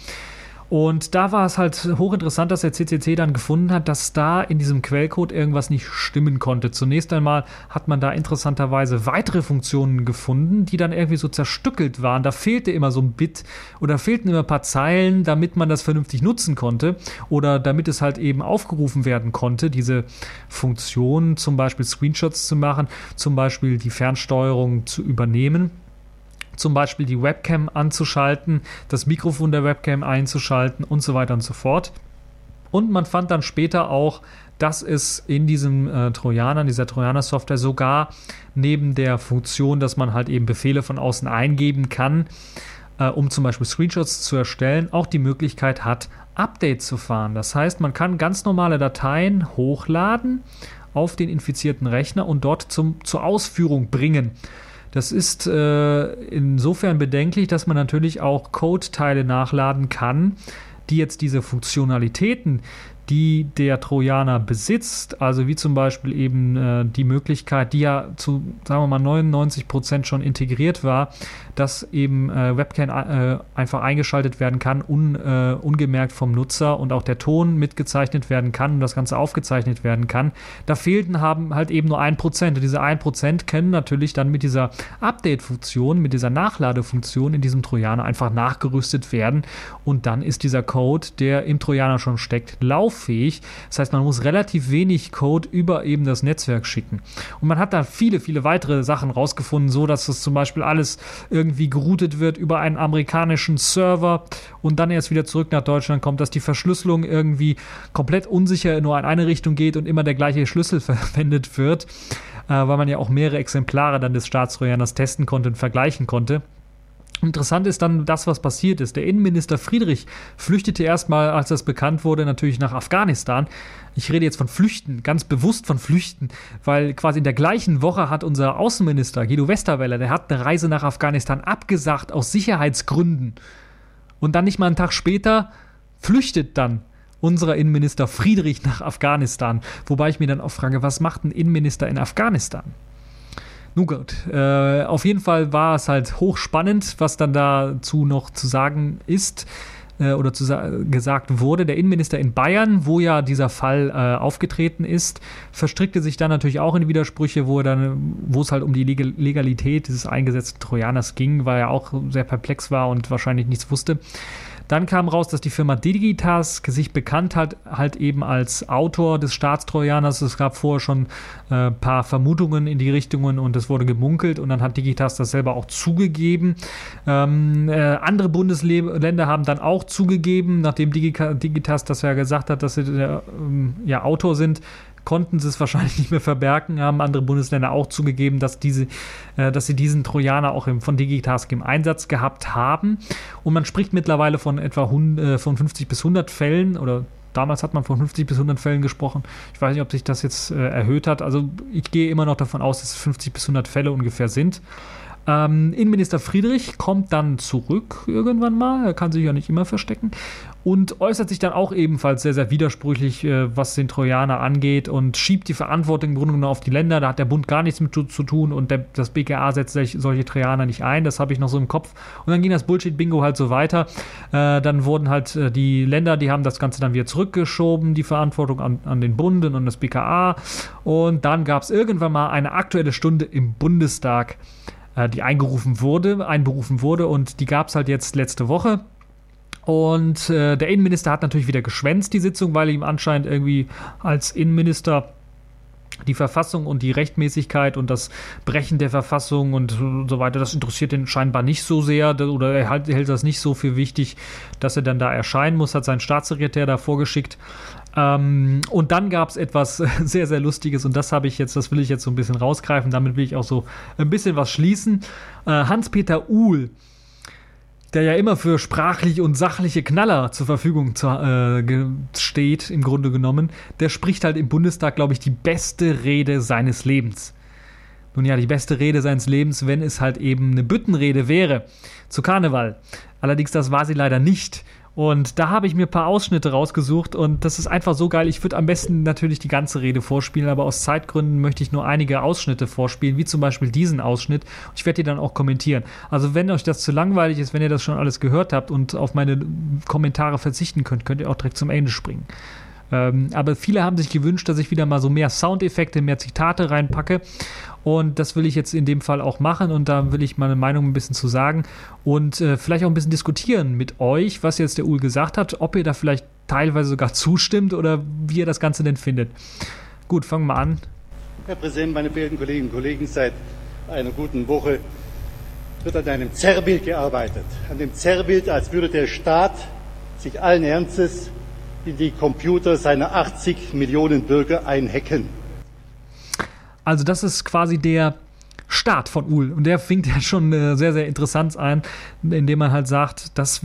S1: Und da war es halt hochinteressant, dass der CCC dann gefunden hat, dass da in diesem Quellcode irgendwas nicht stimmen konnte. Zunächst einmal hat man da interessanterweise weitere Funktionen gefunden, die dann irgendwie so zerstückelt waren. Da fehlte immer so ein Bit oder fehlten immer ein paar Zeilen, damit man das vernünftig nutzen konnte oder damit es halt eben aufgerufen werden konnte, diese Funktion, zum Beispiel Screenshots zu machen, zum Beispiel die Fernsteuerung zu übernehmen, zum Beispiel die Webcam anzuschalten, das Mikrofon der Webcam einzuschalten und so weiter und so fort. Und man fand dann später auch, dass es in diesem Trojaner, dieser Trojaner-Software sogar neben der Funktion, dass man halt eben Befehle von außen eingeben kann, um zum Beispiel Screenshots zu erstellen, auch die Möglichkeit hat, Updates zu fahren. Das heißt, man kann ganz normale Dateien hochladen auf den infizierten Rechner und dort zur Ausführung bringen. Das ist insofern bedenklich, dass man natürlich auch Code-Teile nachladen kann, die jetzt diese Funktionalitäten, die der Trojaner besitzt, also wie zum Beispiel eben die Möglichkeit, die ja zu, sagen wir mal, 99% schon integriert war, dass eben Webcam einfach eingeschaltet werden kann, ungemerkt vom Nutzer und auch der Ton mitgezeichnet werden kann und das Ganze aufgezeichnet werden kann. Da fehlten halt eben nur 1%. Und diese 1% können natürlich dann mit dieser Update-Funktion, mit dieser Nachladefunktion in diesem Trojaner einfach nachgerüstet werden und dann ist dieser Code, der im Trojaner schon steckt, lauffähig. Das heißt, man muss relativ wenig Code über eben das Netzwerk schicken. Und man hat da viele, viele weitere Sachen rausgefunden, so dass das zum Beispiel alles irgendwie geroutet wird über einen amerikanischen Server und dann erst wieder zurück nach Deutschland kommt, dass die Verschlüsselung irgendwie komplett unsicher nur in eine Richtung geht und immer der gleiche Schlüssel verwendet wird, weil man ja auch mehrere Exemplare dann des Staatstrojaners testen konnte und vergleichen konnte. Interessant ist dann das, was passiert ist. Der Innenminister Friedrich flüchtete erstmal, als das bekannt wurde, natürlich nach Afghanistan. Ich rede jetzt von Flüchten, ganz bewusst von Flüchten, weil quasi in der gleichen Woche hat unser Außenminister Guido Westerwelle, der hat eine Reise nach Afghanistan abgesagt aus Sicherheitsgründen. Und dann nicht mal einen Tag später flüchtet dann unser Innenminister Friedrich nach Afghanistan. Wobei ich mir dann auch frage, was macht ein Innenminister in Afghanistan? Nun gut, auf jeden Fall war es halt hochspannend, was dann dazu noch zu sagen ist oder gesagt wurde. Der Innenminister in Bayern, wo ja dieser Fall aufgetreten ist, verstrickte sich dann natürlich auch in Widersprüche, wo es halt um die Legalität dieses eingesetzten Trojaners ging, weil er auch sehr perplex war und wahrscheinlich nichts wusste. Dann kam raus, dass die Firma Digitas sich bekannt hat, halt eben als Autor des Staatstrojaners. Es gab vorher schon ein paar Vermutungen in die Richtungen und es wurde gemunkelt und dann hat Digitas das selber auch zugegeben. Andere Bundesländer haben dann auch zugegeben, nachdem Digitas das ja gesagt hat, dass sie der Autor sind, konnten sie es wahrscheinlich nicht mehr verbergen, haben andere Bundesländer auch zugegeben, dass sie diesen Trojaner auch von Digitas im Einsatz gehabt haben. Und man spricht mittlerweile von etwa von 50 bis 100 Fällen oder damals hat man von 50 bis 100 Fällen gesprochen. Ich weiß nicht, ob sich das jetzt erhöht hat. Also ich gehe immer noch davon aus, dass es 50 bis 100 Fälle ungefähr sind. Innenminister Friedrich kommt dann zurück irgendwann mal, er kann sich ja nicht immer verstecken und äußert sich dann auch ebenfalls sehr, sehr widersprüchlich, was den Trojaner angeht und schiebt die Verantwortung im Grunde genommen auf die Länder, da hat der Bund gar nichts mit zu tun und das BKA setzt solche Trojaner nicht ein, das habe ich noch so im Kopf und dann ging das Bullshit-Bingo halt so weiter, dann wurden halt die Länder, die haben das Ganze dann wieder zurückgeschoben, die Verantwortung an den Bund und das BKA und dann gab es irgendwann mal eine aktuelle Stunde im Bundestag, die einberufen wurde und die gab es halt jetzt letzte Woche und der Innenminister hat natürlich wieder geschwänzt die Sitzung, weil ihm anscheinend irgendwie als Innenminister die Verfassung und die Rechtmäßigkeit und das Brechen der Verfassung und so weiter, das interessiert ihn scheinbar nicht so sehr oder er hält das nicht so für wichtig, dass er dann da erscheinen muss, hat seinen Staatssekretär da vorgeschickt. Und dann gab es etwas sehr, sehr Lustiges und das will ich jetzt so ein bisschen rausgreifen, damit will ich auch so ein bisschen was schließen. Hans-Peter Uhl, der ja immer für sprachliche und sachliche Knaller zur Verfügung steht, im Grunde genommen, der spricht halt im Bundestag, glaube ich, die beste Rede seines Lebens. Nun ja, die beste Rede seines Lebens, wenn es halt eben eine Büttenrede wäre zu Karneval. Allerdings, das war sie leider nicht. Und da habe ich mir ein paar Ausschnitte rausgesucht und das ist einfach so geil. Ich würde am besten natürlich die ganze Rede vorspielen, aber aus Zeitgründen möchte ich nur einige Ausschnitte vorspielen, wie zum Beispiel diesen Ausschnitt. Ich werde die dann auch kommentieren. Also wenn euch das zu langweilig ist, wenn ihr das schon alles gehört habt und auf meine Kommentare verzichten könnt, könnt ihr auch direkt zum Ende springen. Aber viele haben sich gewünscht, dass ich wieder mal so mehr Soundeffekte, mehr Zitate reinpacke und das will ich jetzt in dem Fall auch machen und da will ich meine Meinung ein bisschen zu sagen und vielleicht auch ein bisschen diskutieren mit euch, was jetzt der Uhl gesagt hat, ob ihr da vielleicht teilweise sogar zustimmt oder wie ihr das Ganze denn findet. Gut, fangen wir an.
S3: Herr Präsident, meine verehrten Kolleginnen und Kollegen, seit einer guten Woche wird an einem Zerrbild gearbeitet. An dem Zerrbild, als würde der Staat sich allen Ernstes in die Computer seiner 80 Millionen Bürger einhacken.
S1: Also das ist quasi der Start von Uhl und der fängt ja schon sehr, sehr interessant ein, indem man halt sagt, dass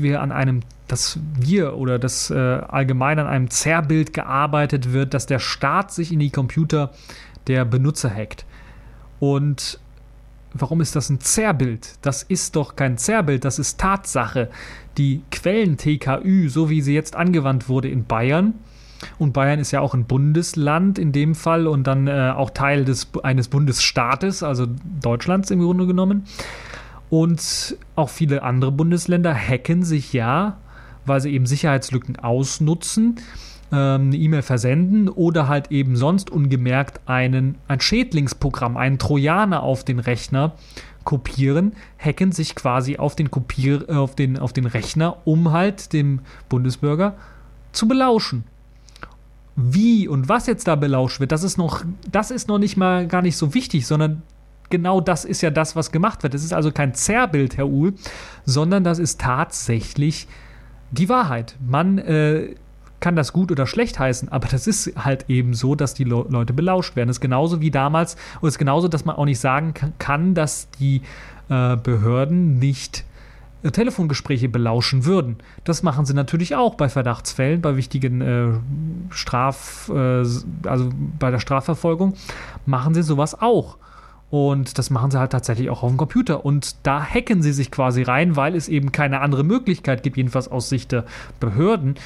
S1: allgemein an einem Zerrbild gearbeitet wird, dass der Staat sich in die Computer der Benutzer hackt. Und warum ist das ein Zerrbild? Das ist doch kein Zerrbild, das ist Tatsache. Die Quellen-TKÜ, so wie sie jetzt angewandt wurde in Bayern, und Bayern ist ja auch ein Bundesland in dem Fall und dann auch Teil eines Bundesstaates, also Deutschlands im Grunde genommen. Und auch viele andere Bundesländer hacken sich ja, weil sie eben Sicherheitslücken ausnutzen, eine E-Mail versenden oder halt eben sonst ungemerkt ein Schädlingsprogramm, einen Trojaner auf den Rechner kopieren, hacken sich quasi auf den Rechner, um halt dem Bundesbürger zu belauschen. Wie und was jetzt da belauscht wird, das ist noch nicht mal gar nicht so wichtig, sondern genau das ist ja das, was gemacht wird. Das ist also kein Zerrbild, Herr Uhl, sondern das ist tatsächlich die Wahrheit. Man kann das gut oder schlecht heißen, aber das ist halt eben so, dass die Leute belauscht werden. Das ist genauso wie damals und es ist genauso, dass man auch nicht sagen kann, dass die Behörden nicht Telefongespräche belauschen würden. Das machen sie natürlich auch bei Verdachtsfällen, bei wichtigen also bei der Strafverfolgung machen sie sowas auch. Und das machen sie halt tatsächlich auch auf dem Computer. Und da hacken sie sich quasi rein, weil es eben keine andere Möglichkeit gibt, jedenfalls aus Sicht der Behörden,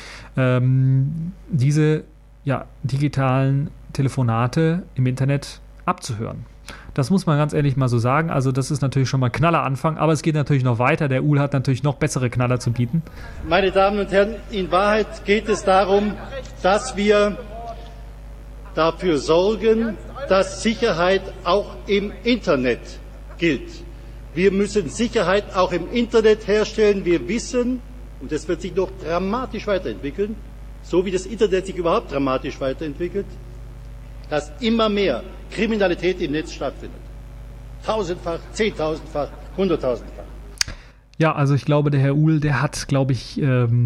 S1: diese digitalen Telefonate im Internet abzuhören. Das muss man ganz ehrlich mal so sagen. Also das ist natürlich schon mal ein Knalleranfang, aber es geht natürlich noch weiter. Der Uhl hat natürlich noch bessere Knaller zu bieten.
S3: Meine Damen und Herren, in Wahrheit geht es darum, dass wir dafür sorgen, dass Sicherheit auch im Internet gilt. Wir müssen Sicherheit auch im Internet herstellen. Wir wissen, und das wird sich noch dramatisch weiterentwickeln, so wie das Internet sich überhaupt dramatisch weiterentwickelt, dass immer mehr Kriminalität im Netz stattfindet. 1000-fach, 10.000-fach, 100.000-fach.
S1: Ja, also ich glaube, der Herr Uhl, der hat, glaube ich,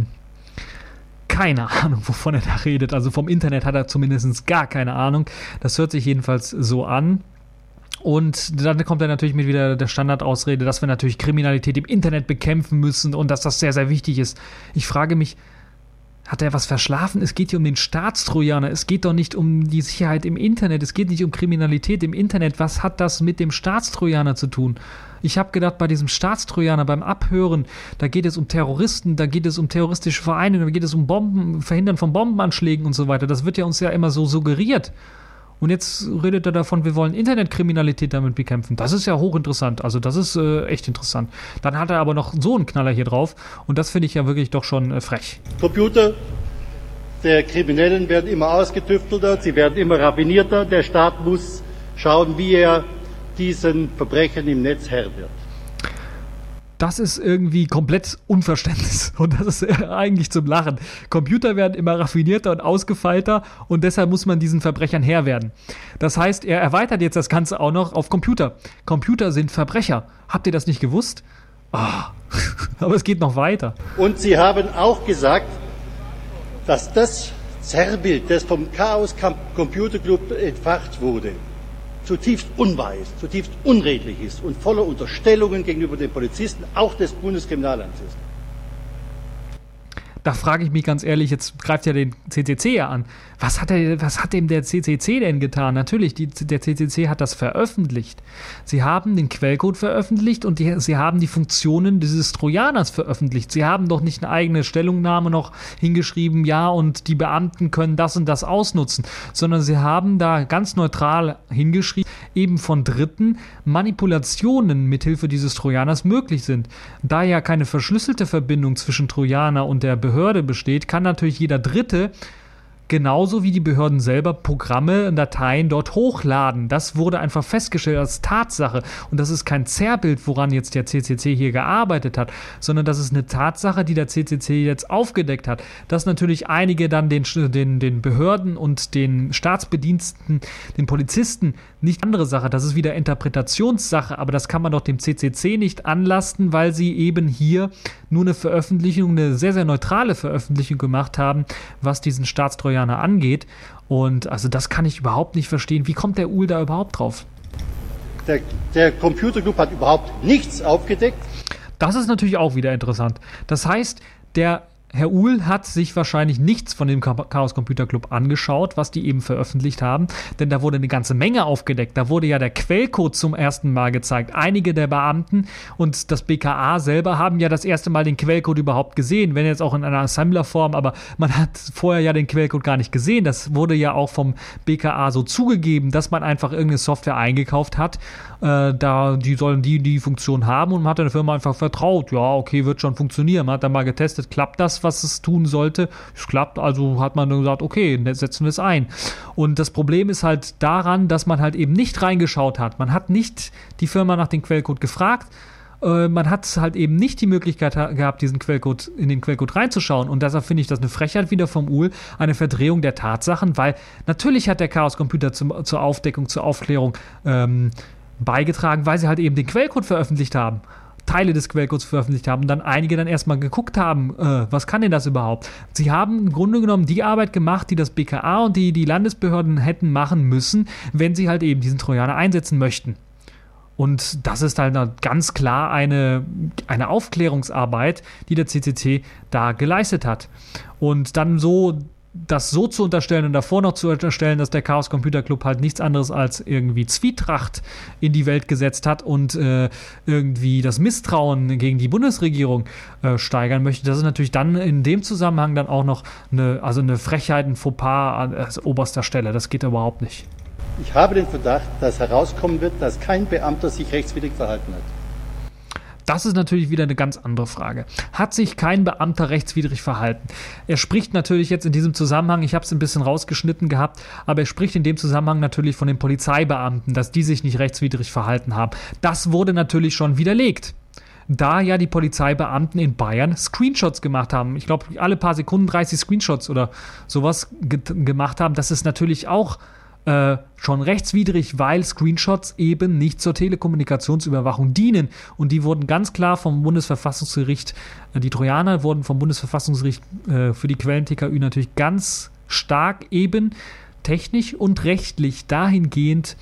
S1: keine Ahnung, wovon er da redet. Also vom Internet hat er zumindest gar keine Ahnung. Das hört sich jedenfalls so an. Und dann kommt er natürlich mit wieder der Standardausrede, dass wir natürlich Kriminalität im Internet bekämpfen müssen und dass das sehr, sehr wichtig ist. Ich frage mich, hat er was verschlafen? Es geht hier um den Staatstrojaner. Es geht doch nicht um die Sicherheit im Internet. Es geht nicht um Kriminalität im Internet. Was hat das mit dem Staatstrojaner zu tun? Ich habe gedacht, bei diesem Staatstrojaner, beim Abhören, da geht es um Terroristen, da geht es um terroristische Vereine, da geht es um Verhindern von Bombenanschlägen und so weiter. Das wird ja uns ja immer so suggeriert. Und jetzt redet er davon, wir wollen Internetkriminalität damit bekämpfen. Das ist ja hochinteressant. Also das ist echt interessant. Dann hat er aber noch so einen Knaller hier drauf. Und das finde ich ja wirklich doch schon frech.
S3: Computer der Kriminellen werden immer ausgetüftelter, sie werden immer raffinierter. Der Staat muss schauen, wie er diesen Verbrechen im Netz Herr wird.
S1: das ist irgendwie komplett Unverständnis. Und das ist eigentlich zum Lachen. Computer werden immer raffinierter und ausgefeilter und deshalb muss man diesen Verbrechern Herr werden. Das heißt, er erweitert jetzt das Ganze auch noch auf Computer. Computer sind Verbrecher. Habt ihr das nicht gewusst? Aber es geht noch weiter.
S3: Und Sie haben auch gesagt, dass das Zerrbild, das vom Chaos Computer Club entfacht wurde, zutiefst unwahr ist, zutiefst unredlich ist und voller Unterstellungen gegenüber den Polizisten, auch des Bundeskriminalamts ist.
S1: Da frage ich mich ganz ehrlich, jetzt greift ja den CCC ja an. Was hat dem der CCC denn getan? Natürlich, der CCC hat das veröffentlicht. Sie haben den Quellcode veröffentlicht und sie haben die Funktionen dieses Trojaners veröffentlicht. Sie haben doch nicht eine eigene Stellungnahme noch hingeschrieben, ja, und die Beamten können das und das ausnutzen, sondern sie haben da ganz neutral hingeschrieben, eben von Dritten Manipulationen mithilfe dieses Trojaners möglich sind. Da ja keine verschlüsselte Verbindung zwischen Trojaner und der Behörde besteht, kann natürlich jeder Dritte genauso wie die Behörden selber Programme und Dateien dort hochladen. Das wurde einfach festgestellt als Tatsache. Und das ist kein Zerrbild, woran jetzt der CCC hier gearbeitet hat, sondern das ist eine Tatsache, die der CCC jetzt aufgedeckt hat. Dass natürlich einige dann den Behörden und den Staatsbediensteten, den Polizisten, nicht andere Sache. Das ist wieder Interpretationssache, aber das kann man doch dem CCC nicht anlasten, weil sie eben hier nur eine Veröffentlichung, eine sehr, sehr neutrale Veröffentlichung gemacht haben, was diesen Staatstrojaner angeht. Und also das kann ich überhaupt nicht verstehen. Wie kommt der Uhl da überhaupt drauf?
S3: Der Computer Club hat überhaupt nichts aufgedeckt.
S1: Das ist natürlich auch wieder interessant. Das heißt, der Herr Uhl hat sich wahrscheinlich nichts von dem Chaos Computer Club angeschaut, was die eben veröffentlicht haben, denn da wurde eine ganze Menge aufgedeckt. Da wurde ja der Quellcode zum ersten Mal gezeigt. Einige der Beamten und das BKA selber haben ja das erste Mal den Quellcode überhaupt gesehen, wenn jetzt auch in einer Assemblerform, aber man hat vorher ja den Quellcode gar nicht gesehen. Das wurde ja auch vom BKA so zugegeben, dass man einfach irgendeine Software eingekauft hat, da die sollen die Funktion haben und man hat der Firma einfach vertraut. Ja, okay, wird schon funktionieren. Man hat dann mal getestet, klappt das, was es tun sollte? Es klappt, also hat man dann gesagt, okay, setzen wir es ein. Und das Problem ist halt daran, dass man halt eben nicht reingeschaut hat. Man hat nicht die Firma nach dem Quellcode gefragt. Man hat halt eben nicht die Möglichkeit gehabt, in den Quellcode reinzuschauen. Und deshalb finde ich das eine Frechheit wieder vom Uhl, eine Verdrehung der Tatsachen, weil natürlich hat der Chaos Computer zur Aufdeckung, zur Aufklärung beigetragen, weil sie halt eben den Quellcode veröffentlicht haben. Teile des Quellcodes veröffentlicht haben und dann einige dann erstmal geguckt haben, was kann denn das überhaupt? Sie haben im Grunde genommen die Arbeit gemacht, die das BKA und die Landesbehörden hätten machen müssen, wenn sie halt eben diesen Trojaner einsetzen möchten. Und das ist halt ganz klar eine Aufklärungsarbeit, die der CCC da geleistet hat. Und dann das so zu unterstellen und davor noch zu unterstellen, dass der Chaos Computer Club halt nichts anderes als irgendwie Zwietracht in die Welt gesetzt hat und irgendwie das Misstrauen gegen die Bundesregierung steigern möchte, das ist natürlich dann in dem Zusammenhang dann auch noch eine Frechheit, ein Fauxpas an oberster Stelle. Das geht überhaupt nicht.
S3: Ich habe den Verdacht, dass herauskommen wird, dass kein Beamter sich rechtswidrig verhalten hat.
S1: Das ist natürlich wieder eine ganz andere Frage. Hat sich kein Beamter rechtswidrig verhalten? Er spricht natürlich jetzt in diesem Zusammenhang, ich habe es ein bisschen rausgeschnitten gehabt, aber er spricht in dem Zusammenhang natürlich von den Polizeibeamten, dass die sich nicht rechtswidrig verhalten haben. Das wurde natürlich schon widerlegt, da ja die Polizeibeamten in Bayern Screenshots gemacht haben. Ich glaube, alle paar Sekunden 30 Screenshots oder sowas gemacht haben. Das ist natürlich auch schon rechtswidrig, weil Screenshots eben nicht zur Telekommunikationsüberwachung dienen. Und die wurden ganz klar vom Bundesverfassungsgericht, die Trojaner wurden vom Bundesverfassungsgericht für die Quellen-TKÜ natürlich ganz stark eben technisch und rechtlich dahingehend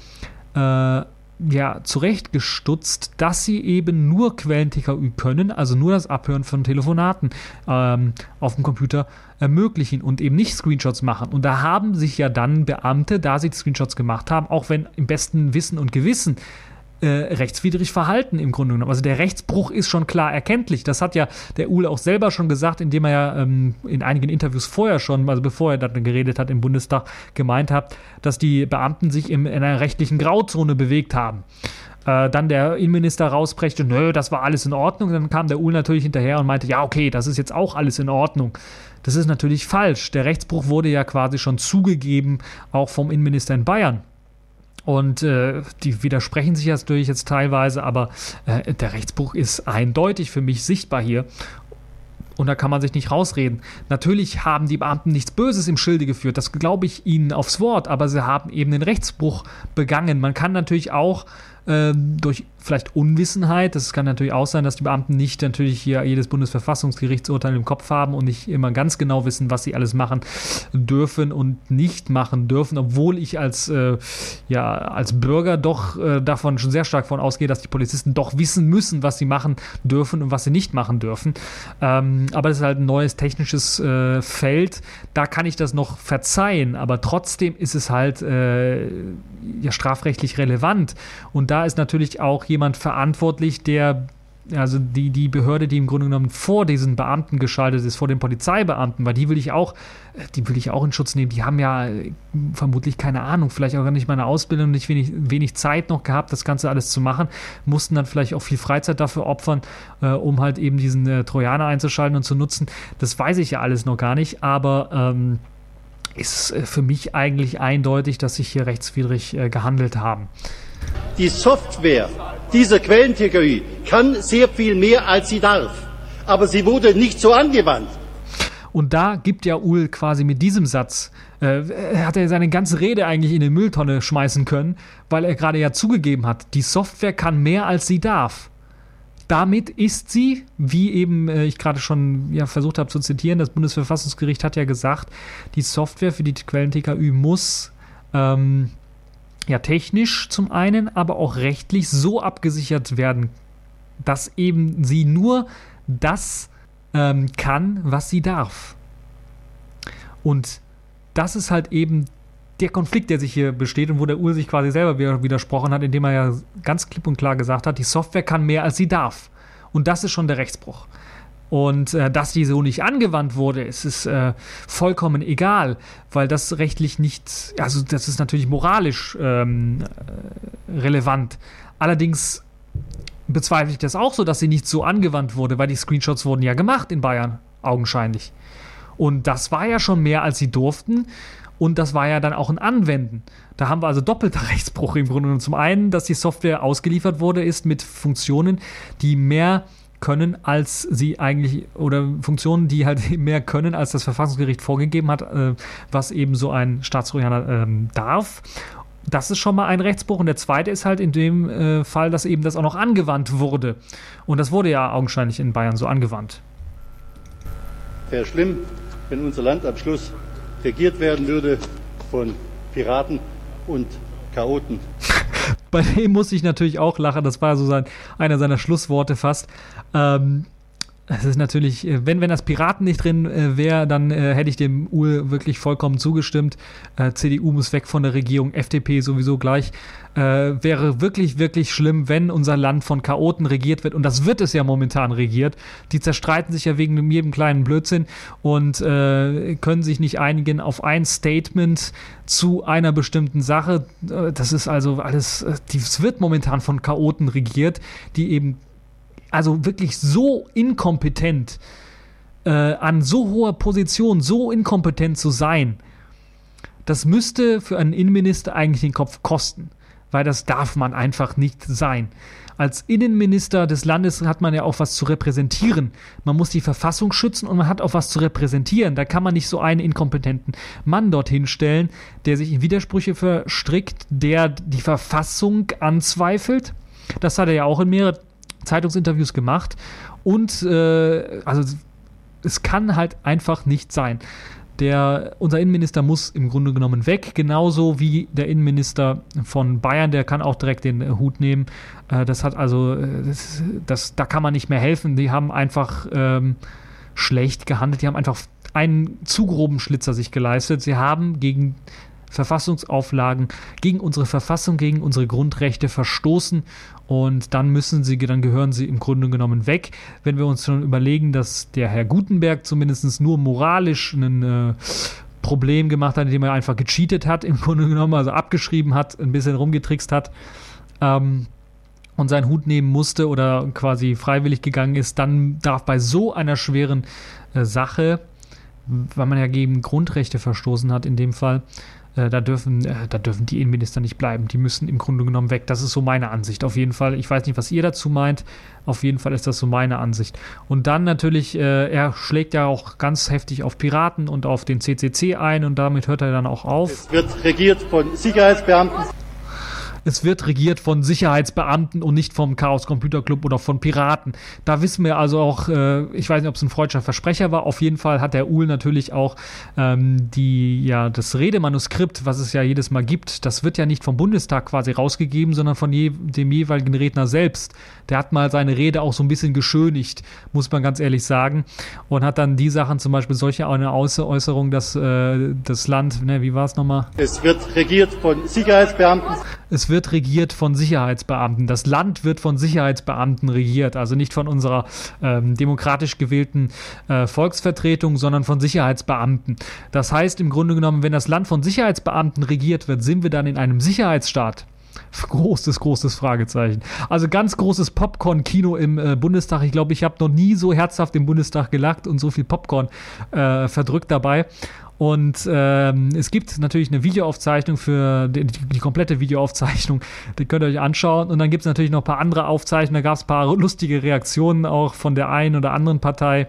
S1: zurechtgestutzt, dass sie eben nur Quellen-TKÜ können, also nur das Abhören von Telefonaten auf dem Computer ermöglichen und eben nicht Screenshots machen. Und da haben sich ja dann Beamte, da sie Screenshots gemacht haben, auch wenn im besten Wissen und Gewissen rechtswidrig verhalten im Grunde genommen. Also der Rechtsbruch ist schon klar erkenntlich. Das hat ja der Uhl auch selber schon gesagt, indem er ja in einigen Interviews vorher schon, also bevor er dann geredet hat im Bundestag, gemeint hat, dass die Beamten sich in einer rechtlichen Grauzone bewegt haben. Dann der Innenminister rausbrächte, nö, das war alles in Ordnung. Dann kam der Uhl natürlich hinterher und meinte, ja, okay, das ist jetzt auch alles in Ordnung. Das ist natürlich falsch. Der Rechtsbruch wurde ja quasi schon zugegeben, auch vom Innenminister in Bayern. Und die widersprechen sich natürlich jetzt teilweise, aber der Rechtsbruch ist eindeutig für mich sichtbar hier. Und da kann man sich nicht rausreden. Natürlich haben die Beamten nichts Böses im Schilde geführt, das glaube ich ihnen aufs Wort, aber sie haben eben den Rechtsbruch begangen. Man kann natürlich auch durch vielleicht Unwissenheit, das kann natürlich auch sein, dass die Beamten nicht natürlich hier jedes Bundesverfassungsgerichtsurteil im Kopf haben und nicht immer ganz genau wissen, was sie alles machen dürfen und nicht machen dürfen, obwohl ich als Bürger doch davon schon sehr stark von ausgehe, dass die Polizisten doch wissen müssen, was sie machen dürfen und was sie nicht machen dürfen. Aber das ist halt ein neues technisches Feld, da kann ich das noch verzeihen, aber trotzdem ist es halt strafrechtlich relevant und da ist natürlich auch jemand verantwortlich, also die Behörde, die im Grunde genommen vor diesen Beamten geschaltet ist, vor den Polizeibeamten, weil die will ich auch in Schutz nehmen. Die haben ja vermutlich keine Ahnung, vielleicht auch gar nicht mal eine Ausbildung, nicht wenig Zeit noch gehabt, das Ganze alles zu machen, mussten dann vielleicht auch viel Freizeit dafür opfern, um halt eben diesen Trojaner einzuschalten und zu nutzen. Das weiß ich ja alles noch gar nicht, aber ist für mich eigentlich eindeutig, dass sich hier rechtswidrig gehandelt haben.
S3: Die Software dieser Quellentheorie kann sehr viel mehr, als sie darf. Aber sie wurde nicht so angewandt.
S1: Und da gibt ja Uhl quasi mit diesem Satz, hat er seine ganze Rede eigentlich in die Mülltonne schmeißen können, weil er gerade ja zugegeben hat, die Software kann mehr, als sie darf. Damit ist sie, wie eben ich gerade schon versucht habe zu zitieren, das Bundesverfassungsgericht hat ja gesagt, die Software für die Quellen-TKÜ muss technisch zum einen, aber auch rechtlich so abgesichert werden, dass eben sie nur das kann, was sie darf. Und das ist halt eben der Konflikt, der sich hier besteht und wo der Uhl sich quasi selber widersprochen hat, indem er ja ganz klipp und klar gesagt hat, die Software kann mehr, als sie darf. Und das ist schon der Rechtsbruch. Und dass die so nicht angewandt wurde, ist vollkommen egal, weil das rechtlich nicht, also das ist natürlich moralisch relevant. Allerdings bezweifle ich das auch so, dass sie nicht so angewandt wurde, weil die Screenshots wurden ja gemacht in Bayern, augenscheinlich. Und das war ja schon mehr, als sie durften. Und das war ja dann auch ein Anwenden. Da haben wir also doppelter Rechtsbruch im Grunde genommen. Zum einen, dass die Software ausgeliefert wurde, ist mit Funktionen, die mehr können, als sie eigentlich, oder Funktionen, die halt mehr können, als das Verfassungsgericht vorgegeben hat, was eben so ein Staatstrojaner darf. Das ist schon mal ein Rechtsbruch. Und der zweite ist halt in dem Fall, dass eben das auch noch angewandt wurde. Und das wurde ja augenscheinlich in Bayern so angewandt.
S3: Wäre schlimm, wenn unser Land am Schluss regiert werden würde von Piraten und Chaoten.
S1: Bei dem muss ich natürlich auch lachen. Das war so einer seiner Schlussworte fast. Es ist natürlich, wenn das Piraten nicht drin wäre, dann hätte ich dem Uhl wirklich vollkommen zugestimmt. CDU muss weg von der Regierung, FDP sowieso gleich. Wäre wirklich, wirklich schlimm, wenn unser Land von Chaoten regiert wird. Und das wird es ja momentan regiert. Die zerstreiten sich ja wegen jedem kleinen Blödsinn und können sich nicht einigen auf ein Statement zu einer bestimmten Sache. Das ist also alles, es wird momentan von Chaoten regiert, die eben also wirklich so inkompetent, an so hoher Position, so inkompetent zu sein, das müsste für einen Innenminister eigentlich den Kopf kosten, weil das darf man einfach nicht sein. Als Innenminister des Landes hat man ja auch was zu repräsentieren. Man muss die Verfassung schützen und man hat auch was zu repräsentieren. Da kann man nicht so einen inkompetenten Mann dorthin stellen, der sich in Widersprüche verstrickt, der die Verfassung anzweifelt. Das hat er ja auch in mehreren Zeitungsinterviews gemacht und also es kann halt einfach nicht sein. Unser Innenminister muss im Grunde genommen weg, genauso wie der Innenminister von Bayern, der kann auch direkt den Hut nehmen. Das hat also, da kann man nicht mehr helfen. Die haben einfach schlecht gehandelt, die haben einfach einen zu groben Schlitzer sich geleistet. Sie haben gegen Verfassungsauflagen, gegen unsere Verfassung, gegen unsere Grundrechte verstoßen und dann gehören sie im Grunde genommen weg. Wenn wir uns schon überlegen, dass der Herr Gutenberg zumindest nur moralisch ein Problem gemacht hat, indem er einfach gecheatet hat, im Grunde genommen, also abgeschrieben hat, ein bisschen rumgetrickst hat und seinen Hut nehmen musste oder quasi freiwillig gegangen ist, dann darf bei so einer schweren Sache, weil man ja gegen Grundrechte verstoßen hat in dem Fall, Da dürfen die Innenminister nicht bleiben. Die müssen im Grunde genommen weg. Das ist so meine Ansicht. Auf jeden Fall. Ich weiß nicht, was ihr dazu meint. Auf jeden Fall ist das so meine Ansicht. Und dann natürlich, er schlägt ja auch ganz heftig auf Piraten und auf den CCC ein und damit hört er dann auch auf.
S3: Es wird regiert von Sicherheitsbeamten.
S1: Es wird regiert von Sicherheitsbeamten und nicht vom Chaos Computer Club oder von Piraten. Da wissen wir also auch, ich weiß nicht, ob es ein freudscher Versprecher war. Auf jeden Fall hat der Uhl natürlich auch das Redemanuskript, was es ja jedes Mal gibt, das wird ja nicht vom Bundestag quasi rausgegeben, sondern von dem jeweiligen Redner selbst. Der hat mal seine Rede auch so ein bisschen geschönigt, muss man ganz ehrlich sagen. Und hat dann die Sachen, zum Beispiel solche eine Äußerung, dass das Land, wie war es nochmal?
S3: Es wird regiert von Sicherheitsbeamten.
S1: Es wird regiert von Sicherheitsbeamten. Das Land wird von Sicherheitsbeamten regiert. Also nicht von unserer demokratisch gewählten Volksvertretung, sondern von Sicherheitsbeamten. Das heißt im Grunde genommen, wenn das Land von Sicherheitsbeamten regiert wird, sind wir dann in einem Sicherheitsstaat. Großes Fragezeichen. Also ganz großes Popcorn-Kino im Bundestag. Ich glaube, ich habe noch nie so herzhaft im Bundestag gelacht und so viel Popcorn verdrückt dabei. Und es gibt natürlich eine Videoaufzeichnung für die komplette Videoaufzeichnung, die könnt ihr euch anschauen. Und dann gibt es natürlich noch ein paar andere Aufzeichnungen, da gab es ein paar lustige Reaktionen auch von der einen oder anderen Partei,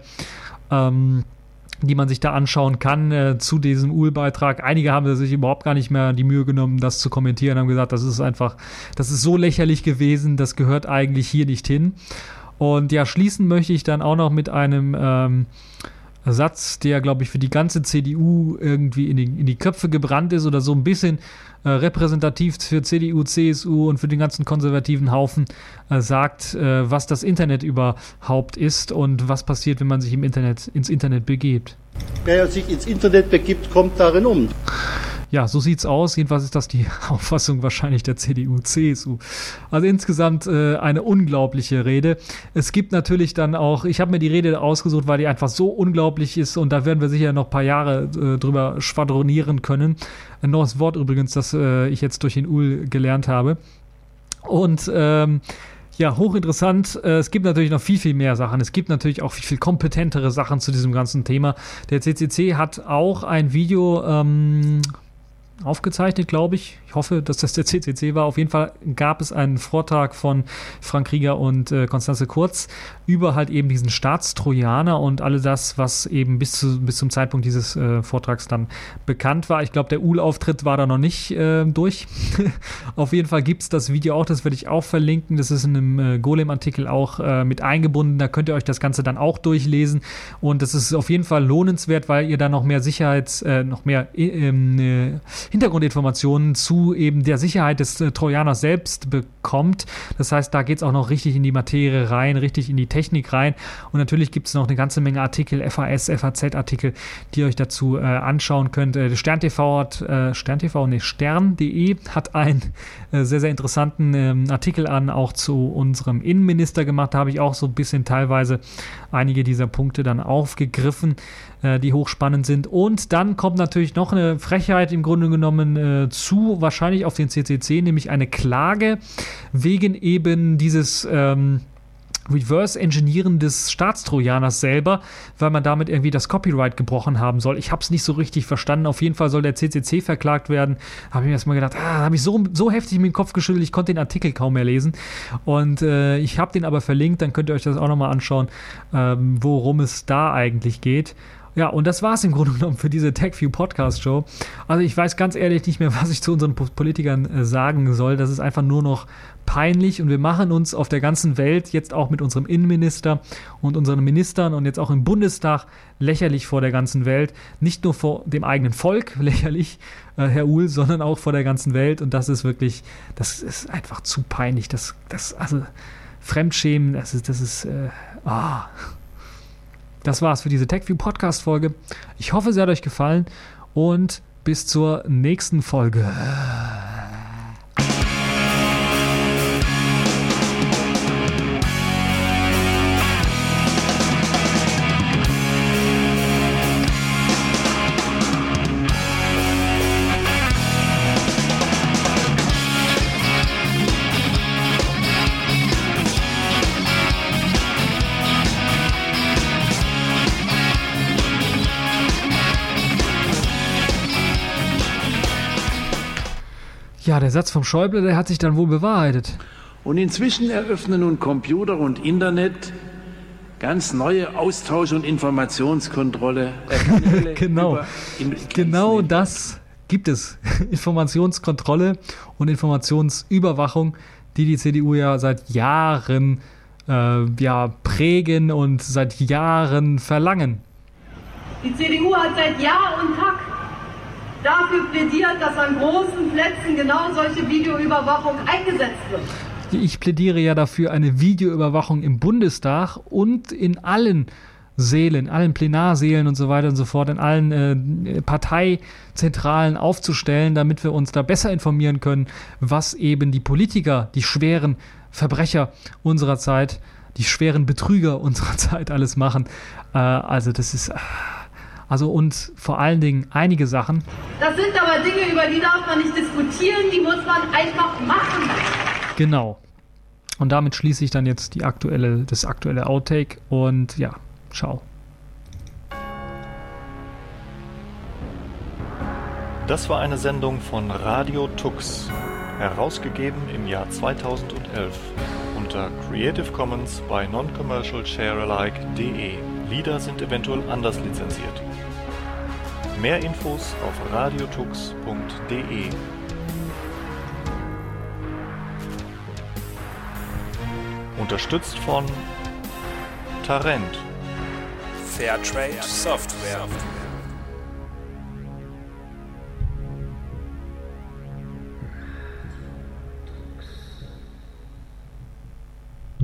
S1: die man sich da anschauen kann zu diesem Uhl-Beitrag. Einige haben sich überhaupt gar nicht mehr die Mühe genommen, das zu kommentieren, haben gesagt, das ist so lächerlich gewesen, das gehört eigentlich hier nicht hin. Und ja, schließen möchte ich dann auch noch mit einem Satz, der, glaube ich, für die ganze CDU irgendwie in die Köpfe gebrannt ist oder so ein bisschen repräsentativ für CDU, CSU und für den ganzen konservativen Haufen sagt, was das Internet überhaupt ist und was passiert, wenn man sich ins Internet begibt.
S3: Wer sich ins Internet begibt, kommt darin um.
S1: Ja, so sieht's aus. Jedenfalls ist das die Auffassung wahrscheinlich der CDU, CSU. Also insgesamt eine unglaubliche Rede. Es gibt natürlich dann auch, ich habe mir die Rede ausgesucht, weil die einfach so unglaublich ist und da werden wir sicher noch ein paar Jahre drüber schwadronieren können. Ein neues Wort übrigens, das ich jetzt durch den Uhl gelernt habe. Und ja, hochinteressant. Es gibt natürlich noch viel mehr Sachen. Es gibt natürlich auch viel kompetentere Sachen zu diesem ganzen Thema. Der CCC hat auch ein Video aufgezeichnet, glaube ich. Ich hoffe, dass das der CCC war. Auf jeden Fall gab es einen Vortrag von Frank Rieger und Constanze Kurz über halt eben diesen Staatstrojaner und alles das, was eben bis zum Zeitpunkt dieses Vortrags dann bekannt war. Ich glaube, der Uhl-Auftritt war da noch nicht durch. Auf jeden Fall gibt es das Video auch, das werde ich auch verlinken. Das ist in einem Golem-Artikel auch mit eingebunden. Da könnt ihr euch das Ganze dann auch durchlesen. Und das ist auf jeden Fall lohnenswert, weil ihr da noch mehr Hintergrundinformationen zu eben der Sicherheit des Trojaners selbst bekommt. Das heißt, da geht es auch noch richtig in die Materie rein, richtig in die Technik rein. Und natürlich gibt es noch eine ganze Menge Artikel, FAZ, FAZ-Artikel, die ihr euch dazu anschauen könnt. Stern.de hat einen sehr, sehr interessanten Artikel auch zu unserem Innenminister gemacht. Da habe ich auch so ein bisschen teilweise einige dieser Punkte dann aufgegriffen, die hochspannend sind. Und dann kommt natürlich noch eine Frechheit im Grunde genommen zu, wahrscheinlich auf den CCC, nämlich eine Klage wegen eben dieses Reverse-Engineeren des Staatstrojaners selber, weil man damit irgendwie das Copyright gebrochen haben soll. Ich habe es nicht so richtig verstanden. Auf jeden Fall soll der CCC verklagt werden. Habe ich mir erstmal gedacht, habe ich so heftig mit dem Kopf geschüttelt, ich konnte den Artikel kaum mehr lesen. Und ich habe den aber verlinkt, dann könnt ihr euch das auch nochmal anschauen, worum es da eigentlich geht. Ja, und das war es im Grunde genommen für diese TechView Podcast Show. Also ich weiß ganz ehrlich nicht mehr, was ich zu unseren Politikern sagen soll. Das ist einfach nur noch peinlich und wir machen uns auf der ganzen Welt jetzt auch mit unserem Innenminister und unseren Ministern und jetzt auch im Bundestag lächerlich vor der ganzen Welt. Nicht nur vor dem eigenen Volk lächerlich, Herr Uhl, sondern auch vor der ganzen Welt und das ist wirklich, das ist einfach zu peinlich. Also Fremdschämen, Das war's für diese TechView-Podcast-Folge. Ich hoffe, sie hat euch gefallen und bis zur nächsten Folge. Ja, der Satz vom Schäuble, der hat sich dann wohl bewahrheitet.
S4: Und inzwischen eröffnen nun Computer und Internet ganz neue Austausch- und Informationskontrolle.
S1: Genau das gibt es. Informationskontrolle und Informationsüberwachung, die CDU ja seit Jahren prägen und seit Jahren verlangen.
S5: Die CDU hat seit Jahr und Tag dafür plädiert, dass an großen Plätzen genau solche Videoüberwachung eingesetzt wird.
S1: Ich plädiere ja dafür, eine Videoüberwachung im Bundestag und in allen Sälen, allen Plenarsälen und so weiter und so fort, in allen Parteizentralen aufzustellen, damit wir uns da besser informieren können, was eben die Politiker, die schweren Verbrecher unserer Zeit, die schweren Betrüger unserer Zeit alles machen. Und vor allen Dingen einige Sachen.
S5: Das sind aber Dinge, über die darf man nicht diskutieren, die muss man einfach machen.
S1: Genau. Und damit schließe ich dann jetzt das aktuelle Outtake und ja, ciao.
S6: Das war eine Sendung von Radio Tux, herausgegeben im Jahr 2011 unter Creative Commons by Non-Commercial Sharealike.de. Lieder sind eventuell anders lizenziert. Mehr Infos auf radiotux.de. Unterstützt von Tarent.
S7: Fairtrade Software.